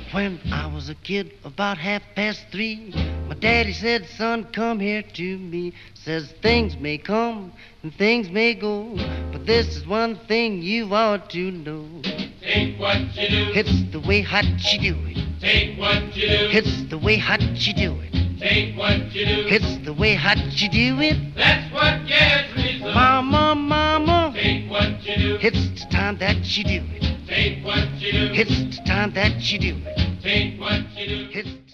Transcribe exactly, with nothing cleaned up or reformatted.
When I was a kid, about half past three, my daddy said, son, come here to me. Says things may come and things may go, but this is one thing you ought to know. Take what you do. It's the way hot you do it. Take what you do. It's the way hot you do it. Take what you do. It's the way hot you do it. That's what gets me so. Mama, mama. Take what you do. It's the time that you do it. Take what you do. It's the time that you do it. Take what you do. It's